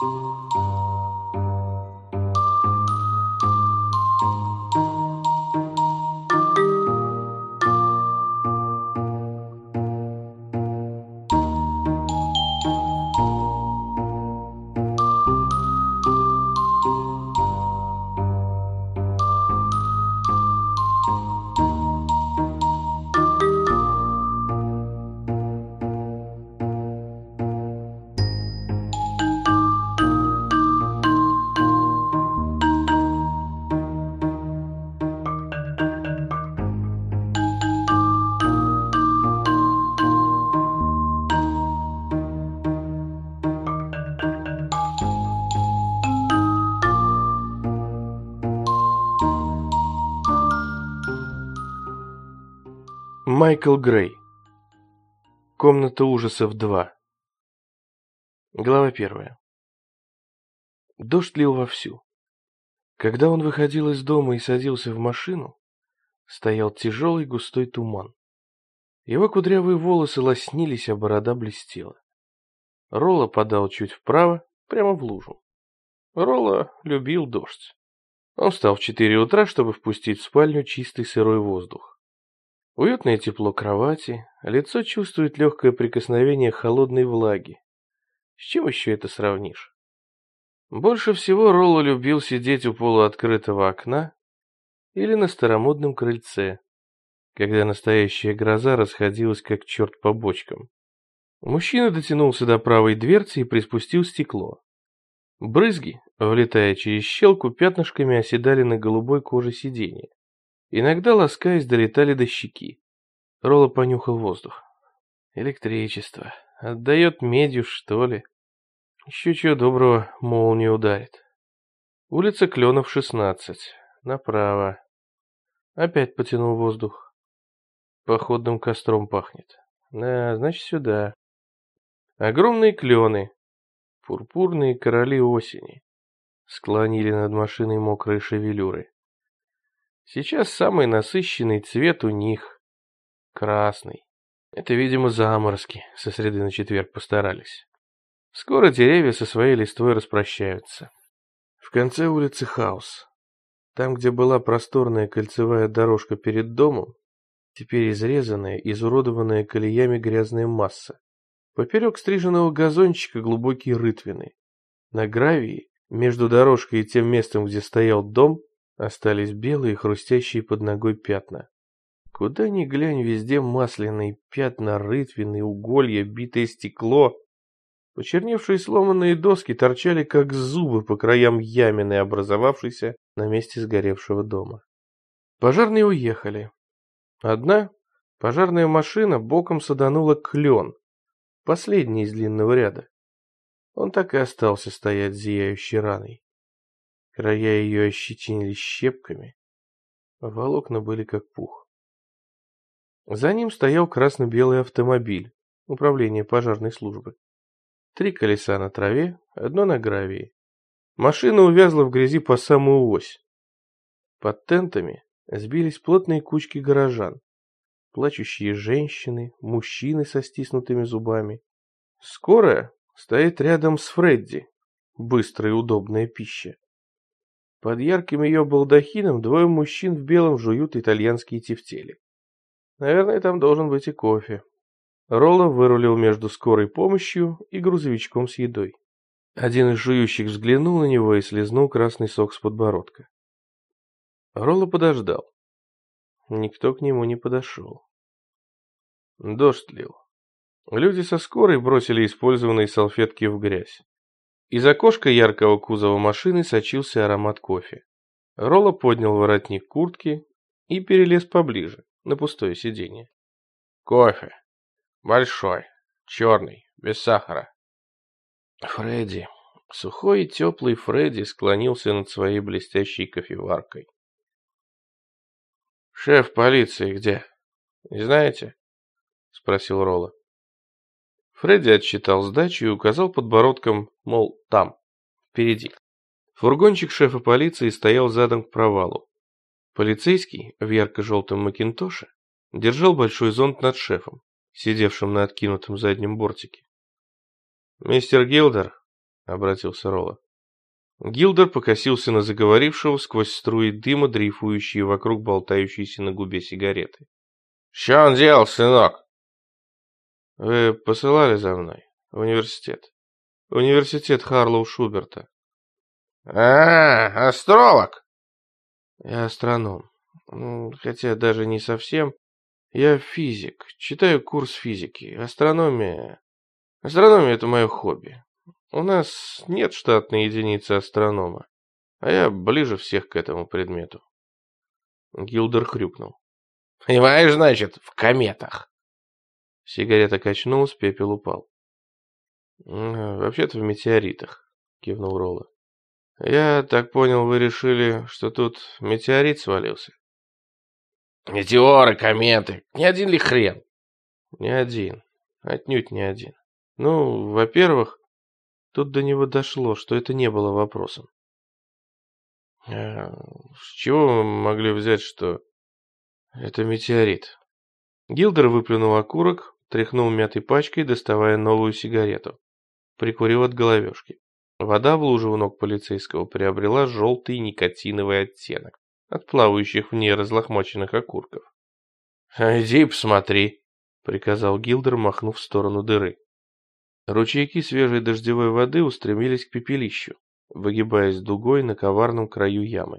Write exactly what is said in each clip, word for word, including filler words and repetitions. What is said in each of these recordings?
Майкл Грей. Комната ужасов два. Глава первая. Дождь лил вовсю. Когда он выходил из дома и садился в машину, стоял тяжелый густой туман. Его кудрявые волосы лоснились, а борода блестела. Ролло подал чуть вправо, прямо в лужу. Ролло любил дождь. Он встал в четыре утра, чтобы впустить в спальню чистый сырой воздух. Уютное тепло кровати, лицо чувствует легкое прикосновение холодной влаги. С чем еще это сравнишь? Больше всего Ролло любил сидеть у полуоткрытого окна или на старомодном крыльце, когда настоящая гроза расходилась как черт по бочкам. Мужчина дотянулся до правой дверцы и приспустил стекло. Брызги, влетая через щелку, пятнышками оседали на голубой коже сиденья. Иногда, ласкаясь, долетали до щеки. Ролло понюхал воздух. Электричество. Отдает медью, что ли? Еще чего доброго, молния ударит. Улица Кленов, шестнадцать. Направо. Опять потянул воздух. Походным костром пахнет. Да, значит, сюда. Огромные клены. Пурпурные короли осени. Склонили над машиной мокрые шевелюры. Сейчас самый насыщенный цвет у них — красный. Это, видимо, заморозки со среды на четверг постарались. Скоро деревья со своей листвой распрощаются. В конце улицы хаос. Там, где была просторная кольцевая дорожка перед домом, теперь изрезанная, изуродованная колеями грязная масса. Поперек стриженного газончика глубокие рытвины. На гравии, между дорожкой и тем местом, где стоял дом, остались белые, хрустящие под ногой пятна. Куда ни глянь, везде масляные пятна, рытвины, уголья, битое стекло. Почерневшие сломанные доски торчали, как зубы, по краям ямины, образовавшейся на месте сгоревшего дома. Пожарные уехали. Одна пожарная машина боком саданула клен, последний из длинного ряда. Он так и остался стоять зияющей раной. Края ее ощетинились щепками, а волокна были как пух. За ним стоял красно-белый автомобиль, управление пожарной службы. Три колеса на траве, одно на гравии. Машина увязла в грязи по самую ось. Под тентами сбились плотные кучки горожан. Плачущие женщины, мужчины со стиснутыми зубами. Скорая стоит рядом с Фредди, быстрая и удобная пища. Под ярким ее балдахином двое мужчин в белом жуют итальянские тефтели. Наверное, там должен быть и кофе. Ролло вырулил между скорой помощью и грузовичком с едой. Один из жующих взглянул на него и слезнул красный сок с подбородка. Ролло подождал. Никто к нему не подошел. Дождь лил. Люди со скорой бросили использованные салфетки в грязь. Из окошка яркого кузова машины сочился аромат кофе. Ролло поднял воротник куртки и перелез поближе, на пустое сиденье. Кофе. Большой. Черный. Без сахара. Фредди. Сухой и теплый Фредди склонился над своей блестящей кофеваркой. «Шеф полиции где? Не знаете?» — спросил Ролло. Фредди отсчитал сдачу и указал подбородком, мол, там, впереди. Фургончик шефа полиции стоял задом к провалу. Полицейский в ярко-желтом макинтоше держал большой зонт над шефом, сидевшим на откинутом заднем бортике. «Мистер Гилдер, — обратился Ролла. Гилдер покосился на заговорившего сквозь струи дыма, дрейфующие вокруг болтающейся на губе сигареты. «Что он делал, сынок?» «Вы посылали за мной в университет. Университет Харлоу Шуберта». «А, астролог?» «Я астроном. Хотя даже не совсем. Я физик. Читаю курс физики. Астрономия... Астрономия — это мое хобби. У нас нет штатной единицы астронома, а я ближе всех к этому предмету». Гилдер хрюкнул. «Понимаешь, значит, в кометах?» Сигарета качнулась, пепел упал. «Вообще-то в метеоритах», — кивнул Ролла. «Я так понял, вы решили, что тут метеорит свалился?» «Метеоры, кометы, не один ли хрен?» «Не один, отнюдь не один. Ну, во-первых, тут до него дошло, что это не было вопросом. А с чего вы могли взять, что это метеорит?» Гилдер выплюнул окурок, тряхнул мятой пачкой, доставая новую сигарету. Прикурил от головешки. Вода в луже у ног полицейского приобрела желтый никотиновый оттенок от плавающих в ней разлохмаченных окурков. «Иди посмотри», — приказал Гилдер, махнув в сторону дыры. Ручейки свежей дождевой воды устремились к пепелищу, выгибаясь дугой на коварном краю ямы.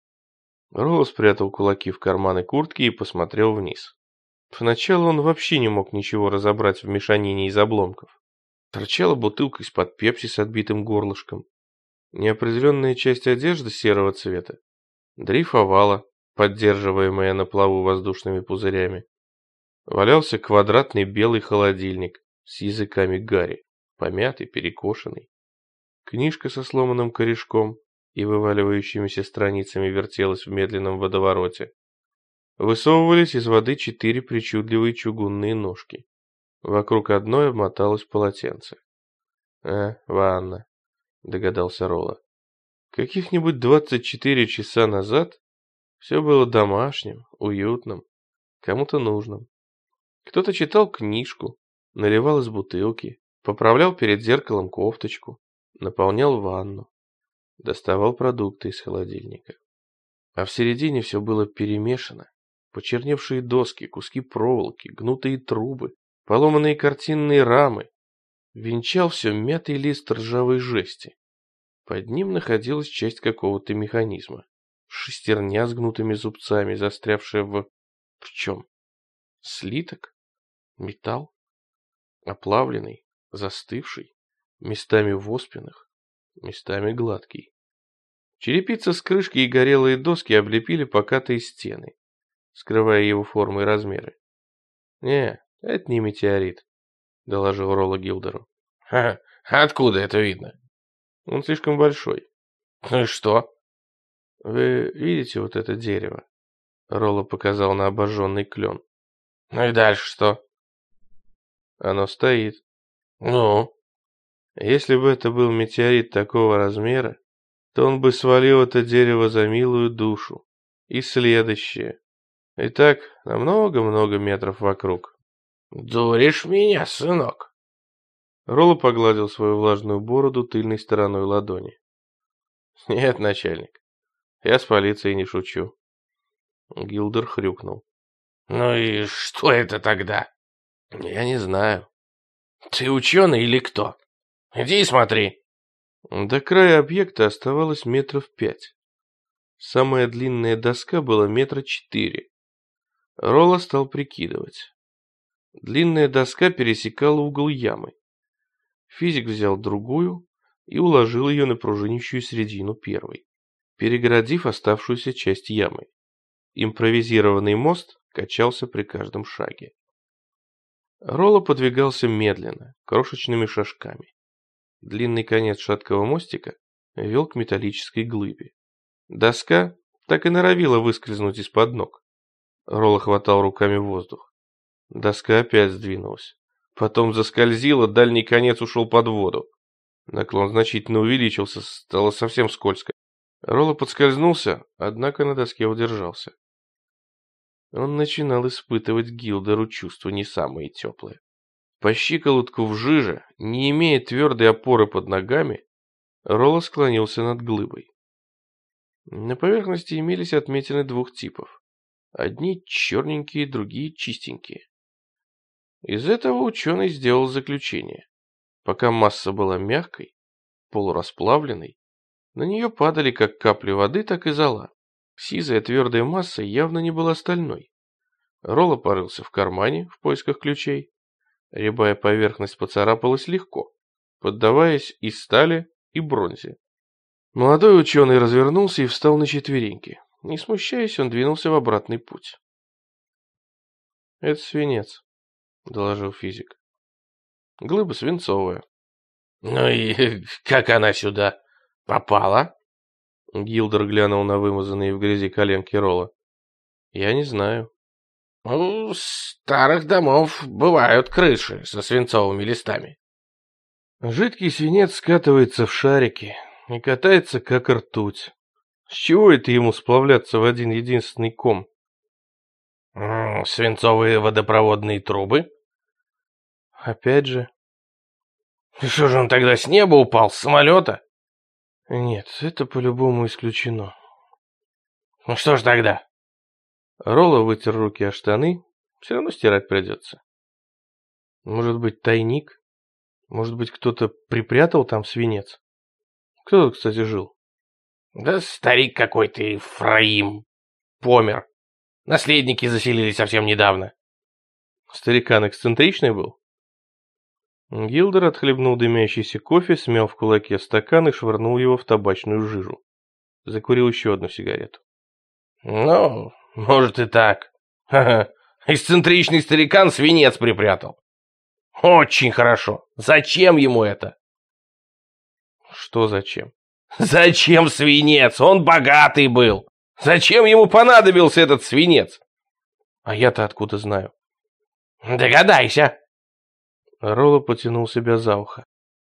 Ролл спрятал кулаки в карманы куртки и посмотрел вниз. Поначалу он вообще не мог ничего разобрать в мешанине из обломков. Торчала бутылка из-под пепси с отбитым горлышком. Неопределенная часть одежды серого цвета дрейфовала, поддерживаемая на плаву воздушными пузырями. Валялся квадратный белый холодильник с языками гари, помятый, перекошенный. Книжка со сломанным корешком и вываливающимися страницами вертелась в медленном водовороте. Высовывались из воды четыре причудливые чугунные ножки. Вокруг одной обмоталось полотенце. «А, ванна», — догадался Ролла. Каких-нибудь двадцать четыре часа назад все было домашним, уютным, кому-то нужным. Кто-то читал книжку, наливал из бутылки, поправлял перед зеркалом кофточку, наполнял ванну, доставал продукты из холодильника. А в середине все было перемешано. Почерневшие доски, куски проволоки, гнутые трубы, поломанные картинные рамы. Венчал все мятый лист ржавой жести. Под ним находилась часть какого-то механизма. Шестерня с гнутыми зубцами, застрявшая в... В чем? Слиток? Металл? Оплавленный, застывший, местами в оспинах, местами гладкий. Черепица с крышки и горелые доски облепили покатые стены, скрывая его формы и размеры. «Не, это не метеорит», — доложил Ролла Гилдеру. «Ха, откуда это видно?» «Он слишком большой». «Ну и что?» «Вы видите вот это дерево?» Ролла показал на обожженный клен. «Ну и дальше что?» «Оно стоит». «Ну?» «Если бы это был метеорит такого размера, то он бы свалил это дерево за милую душу. И следующее. И так на много-много метров вокруг». «Дуришь меня, сынок?» Ролла погладил свою влажную бороду тыльной стороной ладони. «Нет, начальник, я с полицией не шучу». Гилдер хрюкнул. «Ну и что это тогда?» «Я не знаю». «Ты ученый или кто? Иди и смотри». До края объекта оставалось метров пять. Самая длинная доска была метра четыре. Ролла стал прикидывать. Длинная доска пересекала угол ямы. Физик взял другую и уложил ее на пружинящую середину первой, перегородив оставшуюся часть ямы. Импровизированный мост качался при каждом шаге. Ролла подвигался медленно, крошечными шажками. Длинный конец шаткого мостика вел к металлической глыбе. Доска так и норовила выскользнуть из-под ног. Ролла хватал руками воздух. Доска опять сдвинулась. Потом заскользила, дальний конец ушел под воду. Наклон значительно увеличился, стало совсем скользко. Ролла подскользнулся, однако на доске удержался. Он начинал испытывать Гилдеру чувства не самые теплые. По щиколотку в жиже, не имея твердой опоры под ногами, Ролло склонился над глыбой. На поверхности имелись отметины двух типов. Одни черненькие, другие чистенькие. Из этого ученый сделал заключение. Пока масса была мягкой, полурасплавленной, на нее падали как капли воды, так и зола. Сизая твердая масса явно не была стальной. Ролло порылся в кармане в поисках ключей. Рябая поверхность поцарапалась легко, поддаваясь и стали, и бронзе. Молодой ученый развернулся и встал на четвереньки. Не смущаясь, он двинулся в обратный путь. «Это свинец», — доложил физик. «Глыба свинцовая». «Ну и как она сюда попала?» Гилдер глянул на вымазанные в грязи коленки Ролла. «Я не знаю». «У старых домов бывают крыши со свинцовыми листами». Жидкий свинец скатывается в шарики и катается, как ртуть. С чего это ему сплавляться в один единственный ком? М -м, свинцовые водопроводные трубы? Опять же. Что же он тогда с неба упал, с самолета? Нет, это по-любому исключено. Ну что ж тогда? Ролло вытер руки о штаны, все равно стирать придется. Может быть, тайник? Может быть, кто-то припрятал там свинец? Кто тут, кстати, жил? Да старик какой-то, Ефраим. Помер. Наследники заселились совсем недавно. Старикан эксцентричный был? Гилдер отхлебнул дымящийся кофе, смял в кулаке стакан и швырнул его в табачную жижу. Закурил еще одну сигарету. Ну, может и так. Ха-ха. Эксцентричный старикан свинец припрятал. Очень хорошо. Зачем ему это? Что зачем? Зачем свинец? Он богатый был. Зачем ему понадобился этот свинец? А я-то откуда знаю? Догадайся. Ролло потянул себя за ухо.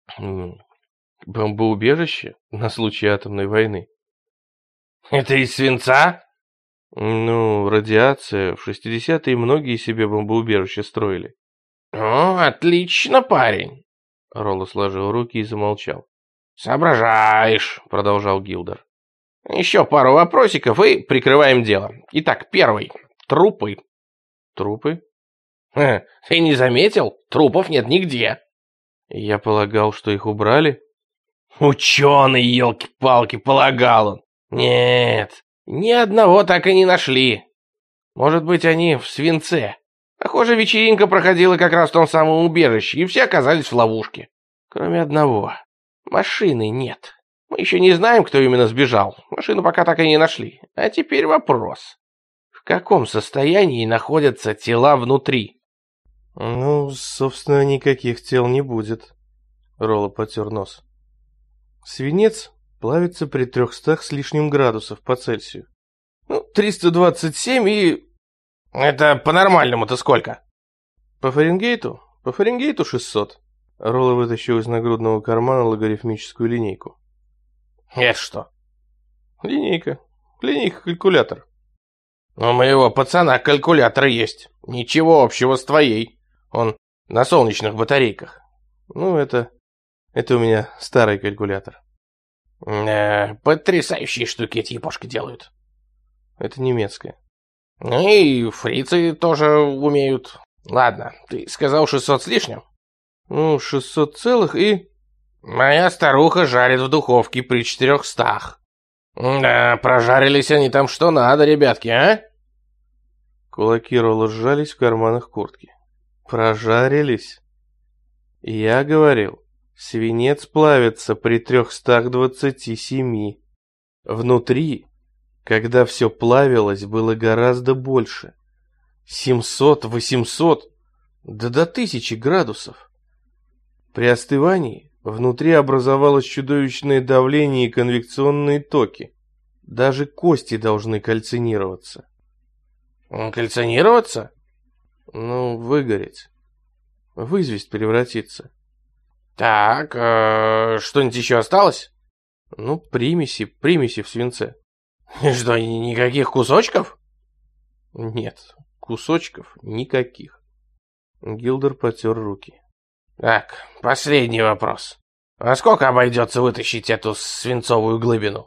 Бомбоубежище на случай атомной войны. Это из свинца? Ну, радиация. В шестидесятые многие себе бомбоубежища строили. О, отлично, парень. Ролло сложил руки и замолчал. Соображаешь, продолжал Гилдер. Еще пару вопросиков и прикрываем дело. Итак, первый. Трупы. Трупы? Ха, ты не заметил? Трупов нет нигде. Я полагал, что их убрали. Ученый, елки-палки, полагал он. Нет, ни одного так и не нашли. Может быть, они в свинце. Похоже, вечеринка проходила как раз в том самом убежище, и все оказались в ловушке. Кроме одного. Машины нет. Мы еще не знаем, кто именно сбежал. Машину пока так и не нашли. А теперь вопрос. В каком состоянии находятся тела внутри? Ну, собственно, никаких тел не будет. Ролло потер нос. Свинец плавится при трехстах с лишним градусов по Цельсию. Ну, триста двадцать семь и... Это по-нормальному-то сколько? По Фаренгейту? По Фаренгейту шестьсот. Ролло вытащил из нагрудного кармана логарифмическую линейку. Это что? Линейка. Линейка-калькулятор. У моего пацана калькулятор есть. Ничего общего с твоей. Он на солнечных батарейках. Ну, это... Это у меня старый калькулятор. Э, потрясающие штуки эти япошки делают. Это немецкая. Ну и фрицы тоже умеют. Ладно, ты сказал шестьсот с лишним? Ну, шестьсот целых и... Моя старуха жарит в духовке при четырехстах. Да, прожарились они там что надо, ребятки, а? Кулаки Ролла сжались в карманах куртки. Прожарились? Я говорил, свинец плавится при трехстах двадцати семи. Внутри, когда все плавилось, было гораздо больше. Семьсот, восемьсот, да до тысячи градусов. При остывании внутри образовалось чудовищное давление и конвекционные токи. Даже кости должны кальцинироваться. Кальцинироваться? Ну, выгореть. В известь превратиться. Так, э, что-нибудь еще осталось? Ну, примеси, примеси в свинце. Что, никаких кусочков? Нет, кусочков никаких. Гилдер потер руки. Так, последний вопрос. А сколько обойдется вытащить эту свинцовую глыбину?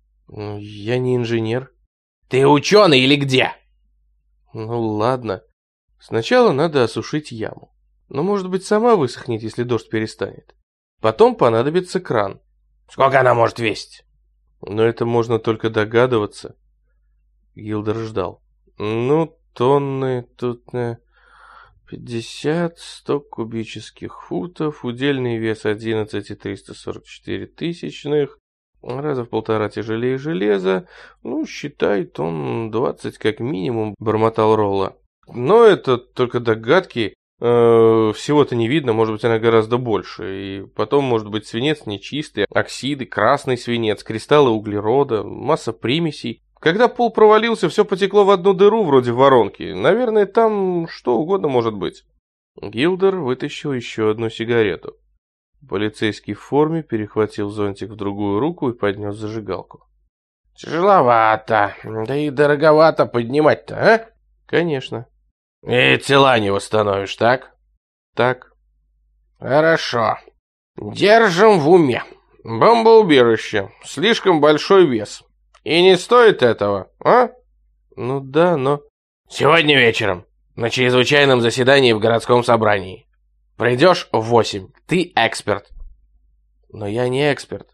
Я не инженер. Ты ученый или где? Ну ладно. Сначала надо осушить яму. Но, может быть, сама высохнет, если дождь перестанет. Потом понадобится кран. Сколько она может весить? Но это можно только догадываться. Гилдер ждал. Ну, тонны тут... пятьдесят, сто кубических футов, удельный вес одиннадцать целых триста сорок четыре тысячных, раза в полтора тяжелее железа, ну, считай, тонн двадцать как минимум, бормотал Ролла. Но это только догадки, э, всего-то не видно, может быть, она гораздо больше. И потом, может быть, свинец нечистый, оксиды, красный свинец, кристаллы углерода, масса примесей. Когда пол провалился, все потекло в одну дыру, вроде воронки. Наверное, там что угодно может быть. Гилдер вытащил еще одну сигарету. Полицейский в форме перехватил зонтик в другую руку и поднес зажигалку. Тяжеловато, да и дороговато поднимать-то, а? Конечно. И тела не восстановишь, так? Так. Хорошо. Держим в уме. Бомбоубежище. Слишком большой вес. И не стоит этого, а? Ну да, но... Сегодня вечером. На чрезвычайном заседании в городском собрании. Придешь в восемь. Ты эксперт. Но я не эксперт.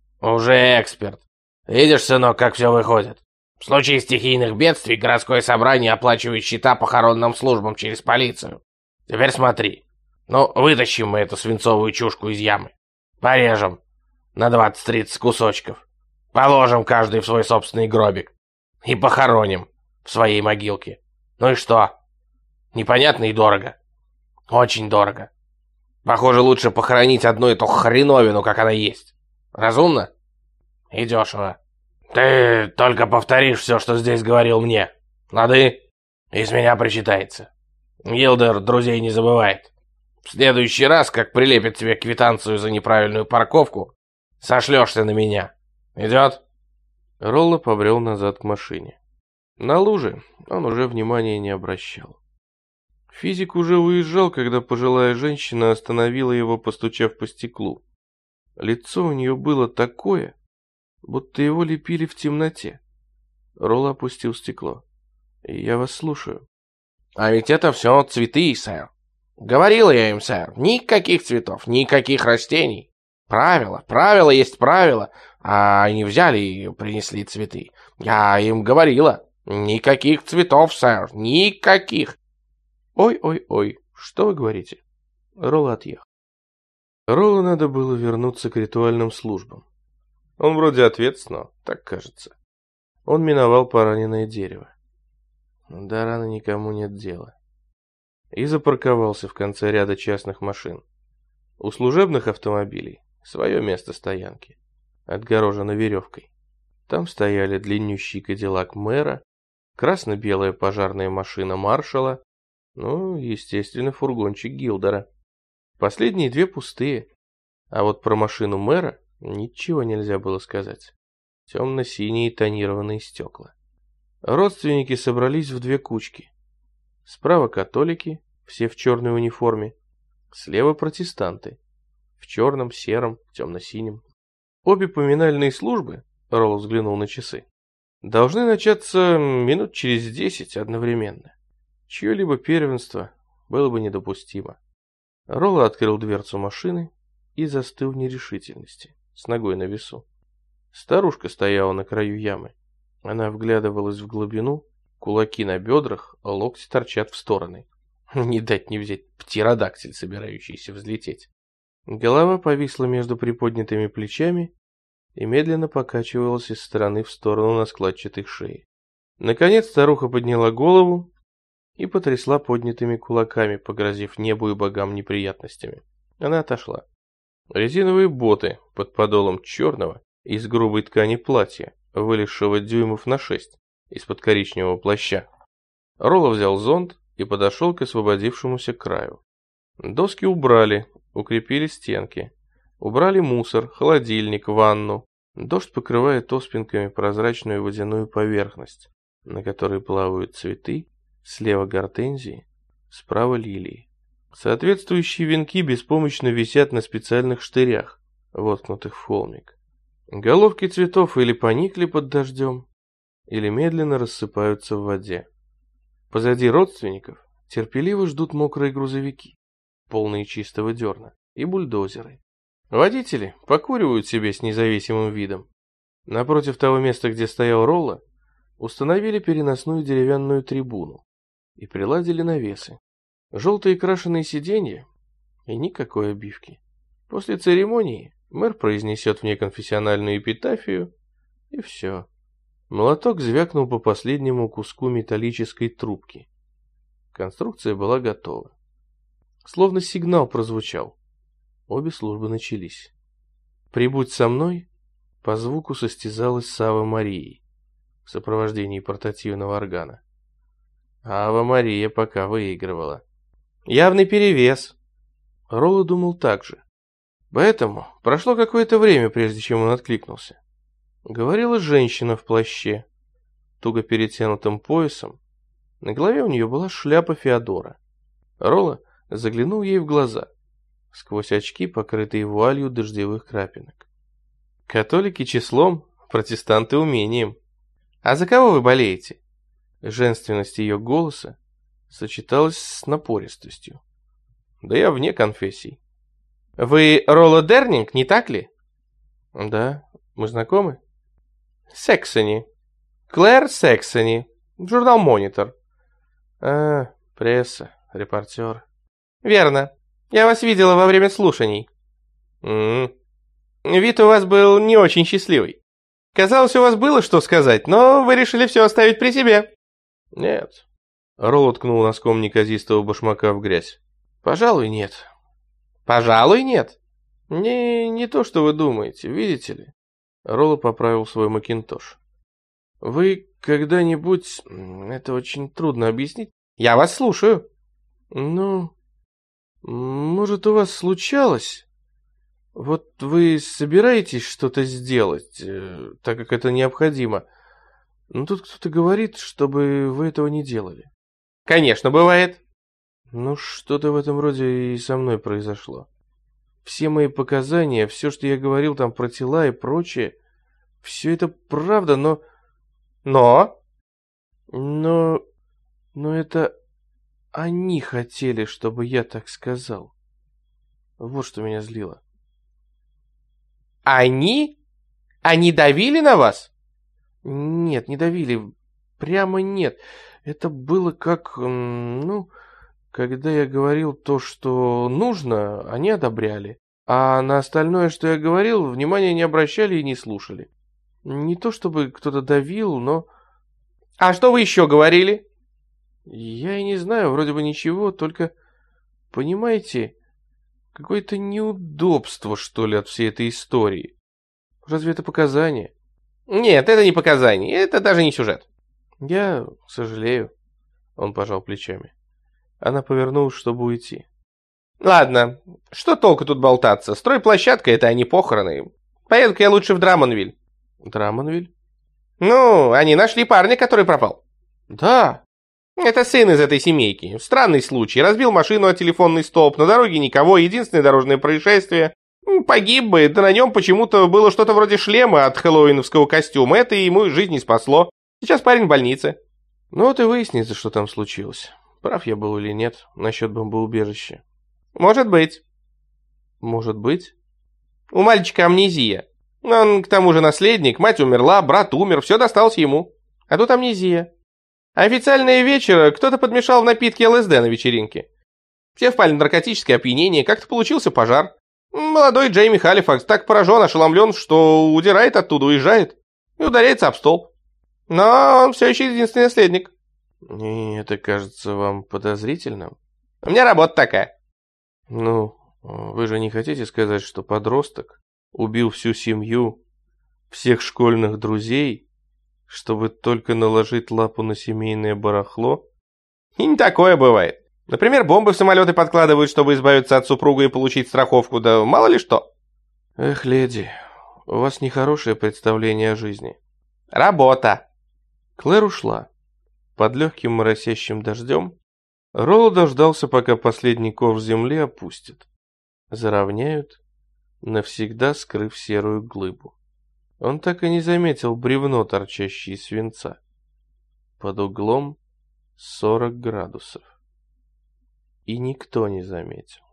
Уже эксперт. Видишь, сынок, как все выходит? В случае стихийных бедствий городское собрание оплачивает счета похоронным службам через полицию. Теперь смотри. Ну, вытащим мы эту свинцовую чушку из ямы. Порежем на двадцать-тридцать кусочков. Положим каждый в свой собственный гробик. И похороним в своей могилке. Ну и что? Непонятно и дорого. Очень дорого. Похоже, лучше похоронить одну эту хреновину, как она есть. Разумно? И дешево. Ты только повторишь все, что здесь говорил мне. Лады? Из меня причитается. Гилдер друзей не забывает. В следующий раз, как прилепит тебе квитанцию за неправильную парковку, сошлешься на меня. Идет? Ролло побрел назад к машине. На луже он уже внимания не обращал. Физик уже уезжал, когда пожилая женщина остановила его, постучав по стеклу. Лицо у нее было такое, будто его лепили в темноте. Ролло опустил стекло. «Я вас слушаю». «А ведь это все цветы, сэр. Говорил я им, сэр, никаких цветов, никаких растений. Правило, правило есть правило, а они взяли и принесли цветы. Я им говорила, никаких цветов, сэр, никаких». «Ой-ой-ой, что вы говорите?» Ролло отъехал. Ролло надо было вернуться к ритуальным службам. Он вроде ответственного, так кажется. Он миновал пораненное дерево. До раны никому нет дела. И запарковался в конце ряда частных машин. У служебных автомобилей свое место стоянки, отгорожено веревкой. Там стояли длиннющий кадиллак мэра, красно-белая пожарная машина маршала, ну, естественно, фургончик Гилдера. Последние две пустые, а вот про машину мэра ничего нельзя было сказать. Темно-синие тонированные стекла. Родственники собрались в две кучки. Справа католики, все в черной униформе. Слева протестанты, в черном, сером, темно-синем. Обе поминальные службы, Ролло взглянул на часы, должны начаться минут через десять одновременно. Чье-либо первенство было бы недопустимо. Ролло открыл дверцу машины и застыл в нерешительности, с ногой на весу. Старушка стояла на краю ямы. Она вглядывалась в глубину, кулаки на бедрах, а локти торчат в стороны. Не дать не взять птеродактиль, собирающийся взлететь. Голова повисла между приподнятыми плечами и медленно покачивалась из стороны в сторону на складчатой шее. Наконец старуха подняла голову и потрясла поднятыми кулаками, погрозив небу и богам неприятностями. Она отошла. Резиновые боты под подолом черного из грубой ткани платья, вылезшего дюймов на шесть из-под коричневого плаща. Ролло взял зонт и подошел к освободившемуся краю. Доски убрали, укрепили стенки. Убрали мусор, холодильник, ванну. Дождь покрывает оспинками прозрачную водяную поверхность, на которой плавают цветы, слева гортензии, справа лилии. Соответствующие венки беспомощно висят на специальных штырях, воткнутых в холмик. Головки цветов или поникли под дождем, или медленно рассыпаются в воде. Позади родственников терпеливо ждут мокрые грузовики, полные чистого дерна, и бульдозеры. Водители покуривают себе с независимым видом. Напротив того места, где стоял Ролло, установили переносную деревянную трибуну и приладили навесы. Желтые крашеные сиденья и никакой обивки. После церемонии мэр произнесет внеконфессиональную эпитафию, и все. Молоток звякнул по последнему куску металлической трубки. Конструкция была готова. Словно сигнал прозвучал. Обе службы начались. «Прибудь со мной» по звуку состязалась с Авой Марией в сопровождении портативного органа. Ава Мария пока выигрывала. Явный перевес. Ролло думал так же. Поэтому прошло какое-то время, прежде чем он откликнулся. Говорила женщина в плаще, туго перетянутым поясом. На голове у нее была шляпа Феодора. Ролло заглянул ей в глаза, сквозь очки, покрытые вуалью дождевых крапинок. Католики числом, протестанты умением. А за кого вы болеете? Женственность ее голоса сочеталась с напористостью. Да я вне конфессий. Вы Ролло Дернинг, не так ли? Да, мы знакомы? Сексони. Клэр Сексони. Журнал «Монитор». А, пресса, репортер. Верно. Я вас видела во время слушаний. М-м. Вид у вас был не очень счастливый. Казалось, у вас было что сказать, но вы решили все оставить при себе. Нет. Ролло ткнул носком неказистого башмака в грязь. Пожалуй, нет. Пожалуй, нет. Не, не то, что вы думаете, видите ли. Ролло поправил свой макинтош. Вы когда-нибудь... Это очень трудно объяснить. Я вас слушаю. Ну, может, у вас случалось... Вот вы собираетесь что-то сделать, э, так как это необходимо, но тут кто-то говорит, чтобы вы этого не делали. Конечно, бывает. Ну, что-то в этом роде и со мной произошло. Все мои показания, все, что я говорил там про тела и прочее, все это правда, но... Но? Но... Но это они хотели, чтобы я так сказал. Вот что меня злило. Они? Они давили на вас? Нет, не давили. Прямо нет. Это было как... Ну, когда я говорил то, что нужно, они одобряли. А на остальное, что я говорил, внимания не обращали и не слушали. Не то чтобы кто-то давил, но... А что вы еще говорили? Я и не знаю, вроде бы ничего, только... Понимаете... Какое-то неудобство, что ли, от всей этой истории. Разве это показания? Нет, это не показания, это даже не сюжет. Я сожалею. Он пожал плечами. Она повернулась, чтобы уйти. Ладно, что толку тут болтаться? Стройплощадка — это, а не похороны. Поеду-ка я лучше в Драмонвиль. Драмонвиль? Ну, они нашли парня, который пропал. Да. Это сын из этой семейки. Странный случай. Разбил машину о телефонный столб. На дороге никого. Единственное дорожное происшествие. Погиб бы. Да на нем почему-то было что-то вроде шлема от хэллоуиновского костюма. Это ему жизнь не спасло. Сейчас парень в больнице. Ну вот и выяснится, что там случилось. Прав я был или нет насчет бомбоубежища. Может быть. Может быть? У мальчика амнезия. Он к тому же наследник. Мать умерла, брат умер. Все досталось ему. А тут амнезия. Официальные вечера кто-то подмешал в напитки эл эс дэ на вечеринке. Все впали в наркотическое опьянение, как-то получился пожар. Молодой Джейми Халифакс так поражен, ошеломлен, что удирает оттуда, уезжает и ударяется об столб. Но он все еще единственный наследник. И это кажется вам подозрительным? У меня работа такая. Ну, вы же не хотите сказать, что подросток убил всю семью, всех школьных друзей, чтобы только наложить лапу на семейное барахло? И не такое бывает. Например, бомбы в самолеты подкладывают, чтобы избавиться от супруга и получить страховку, да мало ли что. Эх, леди, у вас нехорошее представление о жизни. Работа. Клэр ушла. Под легким моросящим дождем Ролло дождался, пока последний ковш земли опустит. Заровняют, навсегда скрыв серую глыбу. Он так и не заметил бревно, торчащее из свинца. Под углом сорок градусов. И никто не заметил.